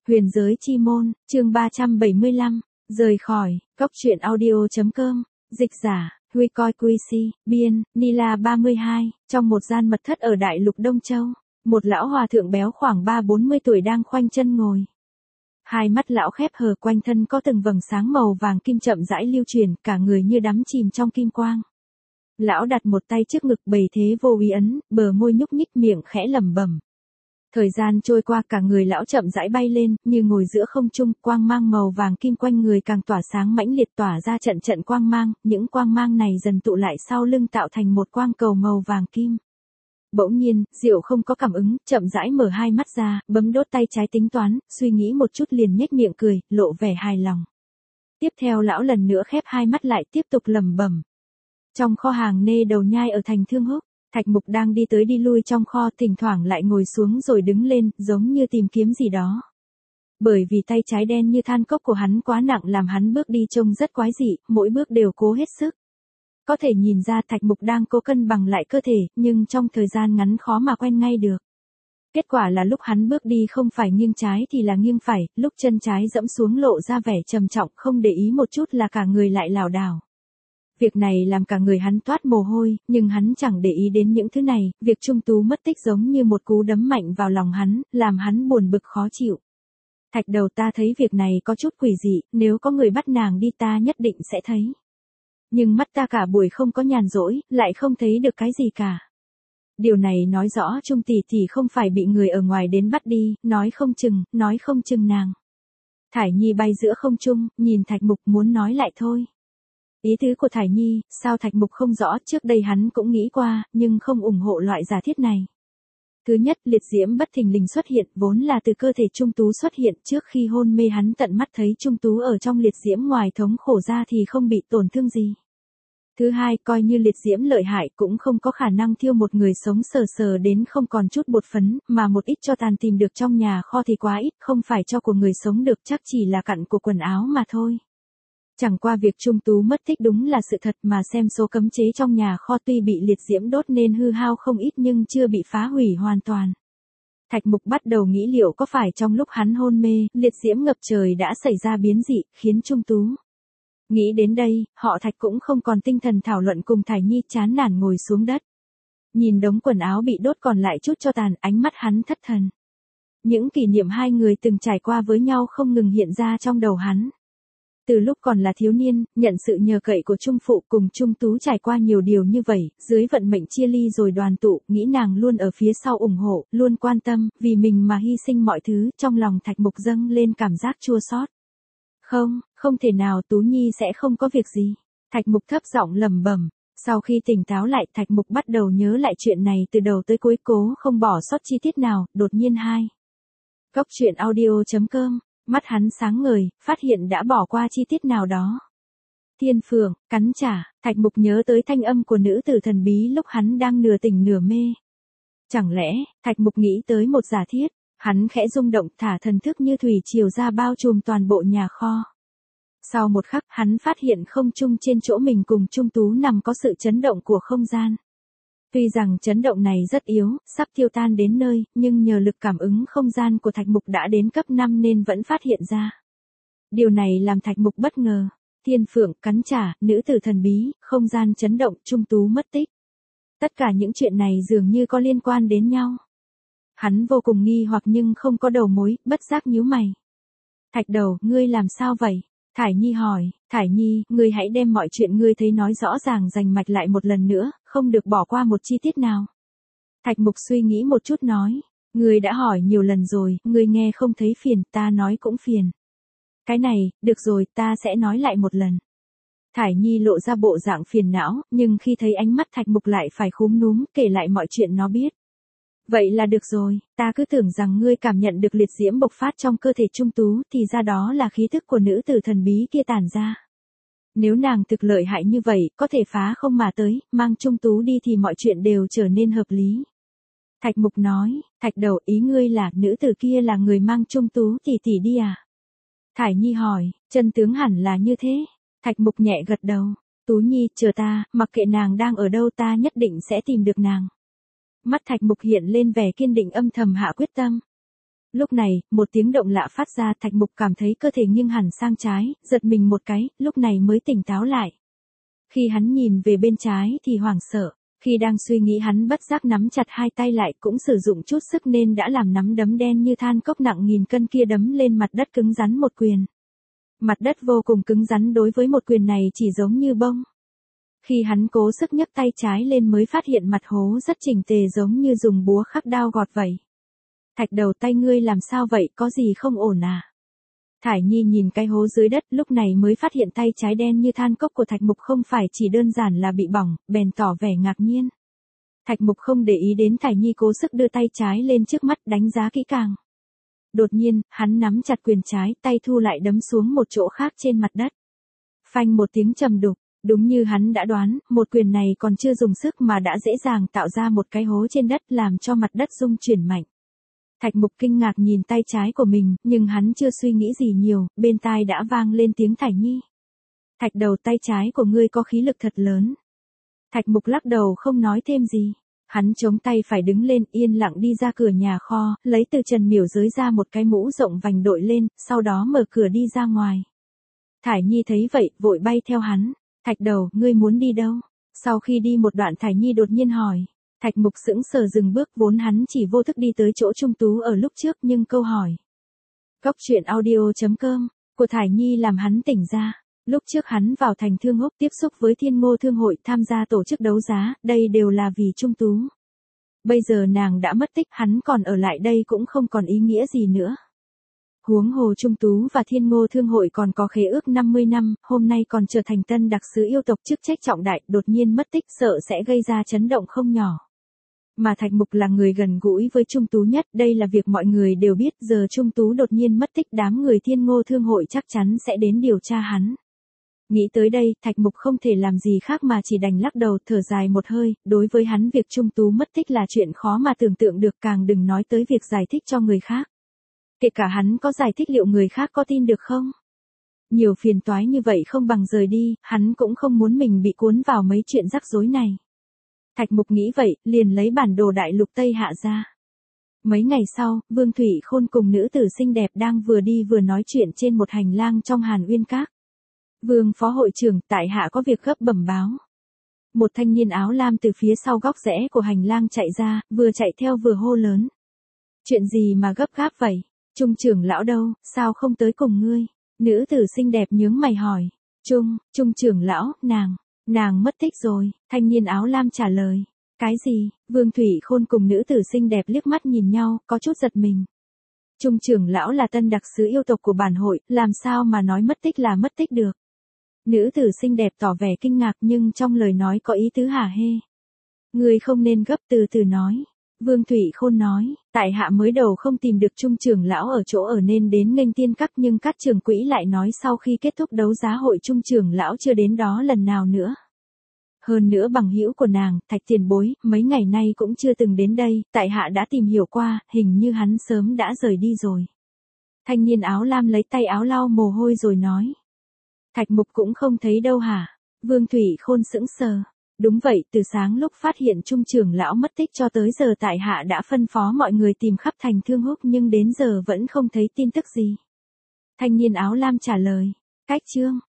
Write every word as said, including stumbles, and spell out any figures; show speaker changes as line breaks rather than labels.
Huyền giới chi môn, chương ba trăm bảy mươi lăm, rời khỏi, cốc truyện audio.com, dịch giả, Huy Coi Quy Si, biên, Nila ba mươi hai, trong một gian mật thất ở Đại Lục Đông Châu, một lão hòa thượng béo khoảng ba bốn mươi tuổi đang khoanh chân ngồi. Hai mắt lão khép hờ, quanh thân có từng vầng sáng màu vàng kim chậm rãi lưu truyền, cả người như đắm chìm trong kim quang. Lão đặt một tay trước ngực bày thế vô ý ấn, bờ môi nhúc nhích, miệng khẽ lẩm bẩm. Thời gian trôi qua, cả người lão chậm rãi bay lên, như ngồi giữa không trung, quang mang màu vàng kim quanh người càng tỏa sáng mãnh liệt, tỏa ra trận trận quang mang, những quang mang này dần tụ lại sau lưng tạo thành một quang cầu màu vàng kim. Bỗng nhiên, Diệu không có cảm ứng, chậm rãi mở hai mắt ra, bấm đốt tay trái tính toán, suy nghĩ một chút liền nhếch miệng cười, lộ vẻ hài lòng. Tiếp theo lão lần nữa khép hai mắt lại, tiếp tục lẩm bẩm. Trong kho hàng nê đầu nhai ở thành Thương Húc, Thạch Mục đang đi tới đi lui trong kho, thỉnh thoảng lại ngồi xuống rồi đứng lên, giống như tìm kiếm gì đó. Bởi vì tay trái đen như than cốc của hắn quá nặng làm hắn bước đi trông rất quái dị, mỗi bước đều cố hết sức. Có thể nhìn ra Thạch Mục đang cố cân bằng lại cơ thể, nhưng trong thời gian ngắn khó mà quen ngay được. Kết quả là lúc hắn bước đi không phải nghiêng trái thì là nghiêng phải, lúc chân trái dẫm xuống lộ ra vẻ trầm trọng, không để ý một chút là cả người lại lảo đảo. Việc này làm cả người hắn toát mồ hôi, nhưng hắn chẳng để ý đến những thứ này, việc Trung Tú mất tích giống như một cú đấm mạnh vào lòng hắn, làm hắn buồn bực khó chịu. Thạch Đầu, ta thấy việc này có chút quỷ dị, nếu có người bắt nàng đi ta nhất định sẽ thấy. Nhưng mắt ta cả buổi không có nhàn rỗi, lại không thấy được cái gì cả. Điều này nói rõ Trung tỷ tỷ không phải bị người ở ngoài đến bắt đi, nói không chừng, nói không chừng nàng. Thải Nhi bay giữa không trung, nhìn Thạch Mục muốn nói lại thôi. Ý tứ của Thải Nhi, sao Thạch Mục không rõ, trước đây hắn cũng nghĩ qua, nhưng không ủng hộ loại giả thiết này. Thứ nhất, liệt diễm bất thình lình xuất hiện, vốn là từ cơ thể Trung Tú xuất hiện, trước khi hôn mê hắn tận mắt thấy Trung Tú ở trong liệt diễm, ngoài thống khổ ra thì không bị tổn thương gì. Thứ hai, coi như liệt diễm lợi hại cũng không có khả năng thiêu một người sống sờ sờ đến không còn chút bột phấn, mà một ít cho tàn tìm được trong nhà kho thì quá ít, không phải cho của người sống được, chắc chỉ là cặn của quần áo mà thôi. Chẳng qua việc Trung Tú mất tích đúng là sự thật, mà xem số cấm chế trong nhà kho tuy bị liệt diễm đốt nên hư hao không ít nhưng chưa bị phá hủy hoàn toàn. Thạch Mục bắt đầu nghĩ liệu có phải trong lúc hắn hôn mê, liệt diễm ngập trời đã xảy ra biến dị, khiến Trung Tú. Nghĩ đến đây, họ Thạch cũng không còn tinh thần thảo luận cùng Thải Nhi, chán nản ngồi xuống đất. Nhìn đống quần áo bị đốt còn lại chút cho tàn, ánh mắt hắn thất thần. Những kỷ niệm hai người từng trải qua với nhau không ngừng hiện ra trong đầu hắn. Từ lúc còn là thiếu niên, nhận sự nhờ cậy của Trung Phụ cùng Trung Tú trải qua nhiều điều như vậy, dưới vận mệnh chia ly rồi đoàn tụ, nghĩ nàng luôn ở phía sau ủng hộ, luôn quan tâm, vì mình mà hy sinh mọi thứ, trong lòng Thạch Mục dâng lên cảm giác chua xót. Không, không thể nào, Tú Nhi sẽ không có việc gì. Thạch Mục thấp giọng lẩm bẩm. Sau khi tỉnh táo lại, Thạch Mục bắt đầu nhớ lại chuyện này từ đầu tới cuối, cố không bỏ sót chi tiết nào, đột nhiên hai. Cốc truyện audio.com, mắt hắn sáng ngời, phát hiện đã bỏ qua chi tiết nào đó. Thiên Phượng, cắn trả, Thạch Mục nhớ tới thanh âm của nữ tử thần bí lúc hắn đang nửa tỉnh nửa mê. Chẳng lẽ, Thạch Mục nghĩ tới một giả thiết, hắn khẽ rung động, thả thần thức như thủy triều ra bao trùm toàn bộ nhà kho. Sau một khắc, hắn phát hiện không trung trên chỗ mình cùng Trung Tú nằm có sự chấn động của không gian. Tuy rằng chấn động này rất yếu, sắp tiêu tan đến nơi, nhưng nhờ lực cảm ứng không gian của Thạch Mục đã đến cấp năm nên vẫn phát hiện ra. Điều này làm Thạch Mục bất ngờ. Thiên Phượng, cắn trả, nữ tử thần bí, không gian chấn động, Trung Tú mất tích. Tất cả những chuyện này dường như có liên quan đến nhau. Hắn vô cùng nghi hoặc nhưng không có đầu mối, bất giác nhíu mày. Thạch Đầu, ngươi làm sao vậy? Thải Nhi hỏi. Thải Nhi, ngươi hãy đem mọi chuyện ngươi thấy nói rõ ràng rành mạch lại một lần nữa, không được bỏ qua một chi tiết nào. Thạch Mục suy nghĩ một chút nói. Ngươi đã hỏi nhiều lần rồi, ngươi nghe không thấy phiền, ta nói cũng phiền. Cái này, được rồi, ta sẽ nói lại một lần. Thải Nhi lộ ra bộ dạng phiền não, nhưng khi thấy ánh mắt Thạch Mục lại phải khúm núm, kể lại mọi chuyện nó biết. Vậy là được rồi, ta cứ tưởng rằng ngươi cảm nhận được liệt diễm bộc phát trong cơ thể Trung Tú, thì ra đó là khí thức của nữ tử thần bí kia tản ra. Nếu nàng thực lợi hại như vậy, có thể phá không mà tới, mang Trung Tú đi thì mọi chuyện đều trở nên hợp lý. Thạch Mục nói. Thạch Đầu, ý ngươi là nữ tử kia là người mang Trung Tú tỷ tỷ đi à? Thải Nhi hỏi. Chân tướng hẳn là như thế. Thạch Mục nhẹ gật đầu. Tú Nhi, chờ ta, mặc kệ nàng đang ở đâu ta nhất định sẽ tìm được nàng. Mắt Thạch Mục hiện lên vẻ kiên định, âm thầm hạ quyết tâm. Lúc này, một tiếng động lạ phát ra, Thạch Mục cảm thấy cơ thể nghiêng hẳn sang trái, giật mình một cái, lúc này mới tỉnh táo lại. Khi hắn nhìn về bên trái thì hoảng sợ, khi đang suy nghĩ hắn bất giác nắm chặt hai tay lại, cũng sử dụng chút sức nên đã làm nắm đấm đen như than cốc nặng nghìn cân kia đấm lên mặt đất cứng rắn một quyền. Mặt đất vô cùng cứng rắn đối với một quyền này chỉ giống như bông. Khi hắn cố sức nhấc tay trái lên mới phát hiện mặt hố rất chỉnh tề giống như dùng búa khắc đao gọt vậy. Thạch đầu, tay ngươi làm sao vậy, có gì không ổn à? Thải Nhi nhìn cái hố dưới đất lúc này mới phát hiện tay trái đen như than cốc của Thạch Mục không phải chỉ đơn giản là bị bỏng, bèn tỏ vẻ ngạc nhiên. Thạch Mục không để ý đến Thải Nhi cố sức đưa tay trái lên trước mắt đánh giá kỹ càng. Đột nhiên, hắn nắm chặt quyền trái, tay thu lại đấm xuống một chỗ khác trên mặt đất. Phanh một tiếng trầm đục, đúng như hắn đã đoán, một quyền này còn chưa dùng sức mà đã dễ dàng tạo ra một cái hố trên đất làm cho mặt đất rung chuyển mạnh. Thạch Mục kinh ngạc nhìn tay trái của mình, nhưng hắn chưa suy nghĩ gì nhiều, bên tai đã vang lên tiếng Thải Nhi. Thạch đầu, tay trái của ngươi có khí lực thật lớn. Thạch Mục lắc đầu không nói thêm gì. Hắn chống tay phải đứng lên, yên lặng đi ra cửa nhà kho, lấy từ trần miểu giới ra một cái mũ rộng vành đội lên, sau đó mở cửa đi ra ngoài. Thải Nhi thấy vậy, vội bay theo hắn. Thạch đầu, ngươi muốn đi đâu? Sau khi đi một đoạn Thải Nhi đột nhiên hỏi. Thạch Mục sững sờ dừng bước, vốn hắn chỉ vô thức đi tới chỗ Trung Tú ở lúc trước, nhưng câu hỏi Cốc truyện audio chấm com của Thải Nhi làm hắn tỉnh ra. Lúc trước hắn vào thành Thương Húc tiếp xúc với Thiên Ngô Thương hội, tham gia tổ chức đấu giá, đây đều là vì Trung Tú. Bây giờ nàng đã mất tích, hắn còn ở lại đây cũng không còn ý nghĩa gì nữa. Huống hồ Trung Tú và Thiên Ngô Thương hội còn có khế ước năm mươi năm, hôm nay còn trở thành tân đặc sứ yêu tộc, chức trách trọng đại, đột nhiên mất tích sợ sẽ gây ra chấn động không nhỏ. Mà Thạch Mục là người gần gũi với Trung Tú nhất, đây là việc mọi người đều biết, giờ Trung Tú đột nhiên mất tích, đám người Thiên Ngô Thương hội chắc chắn sẽ đến điều tra hắn. Nghĩ tới đây, Thạch Mục không thể làm gì khác mà chỉ đành lắc đầu, thở dài một hơi, đối với hắn việc Trung Tú mất tích là chuyện khó mà tưởng tượng được, càng đừng nói tới việc giải thích cho người khác. Kể cả hắn có giải thích liệu người khác có tin được không? Nhiều phiền toái như vậy không bằng rời đi, hắn cũng không muốn mình bị cuốn vào mấy chuyện rắc rối này. Thạch Mục nghĩ vậy, liền lấy bản đồ đại lục Tây Hạ ra. Mấy ngày sau, Vương Thủy Khôn cùng nữ tử xinh đẹp đang vừa đi vừa nói chuyện trên một hành lang trong Hàn Uyên Các. Vương phó hội trưởng, tại hạ có việc gấp bẩm báo. Một thanh niên áo lam từ phía sau góc rẽ của hành lang chạy ra, vừa chạy theo vừa hô lớn. Chuyện gì mà gấp gáp vậy? Trung trưởng lão đâu, sao không tới cùng ngươi? Nữ tử xinh đẹp nhướng mày hỏi. Trung, Trung trưởng lão, nàng, nàng mất tích rồi, thanh niên áo lam trả lời. Cái gì? Vương Thủy Khôn cùng nữ tử xinh đẹp liếc mắt nhìn nhau, có chút giật mình. Trung trưởng lão là tân đặc sứ yêu tộc của bản hội, làm sao mà nói mất tích là mất tích được? Nữ tử xinh đẹp tỏ vẻ kinh ngạc nhưng trong lời nói có ý tứ hả hê. Ngươi không nên gấp, từ từ nói. Vương Thủy Khôn nói, tại hạ mới đầu không tìm được Trung trưởng lão ở chỗ ở nên đến nghênh tiên các, nhưng các trưởng quỹ lại nói sau khi kết thúc đấu giá hội Trung trưởng lão chưa đến đó lần nào nữa. Hơn nữa bằng hữu của nàng, Thạch tiền bối, mấy ngày nay cũng chưa từng đến đây, tại hạ đã tìm hiểu qua, hình như hắn sớm đã rời đi rồi. Thanh niên áo lam lấy tay áo lau mồ hôi rồi nói. Thạch Mục cũng không thấy đâu hả? Vương Thủy Khôn sững sờ. Đúng vậy, từ sáng lúc phát hiện Trung trưởng lão mất tích cho tới giờ tại hạ đã phân phó mọi người tìm khắp thành Thương Húc nhưng đến giờ vẫn không thấy tin tức gì. Thanh niên áo lam trả lời. Cách chương.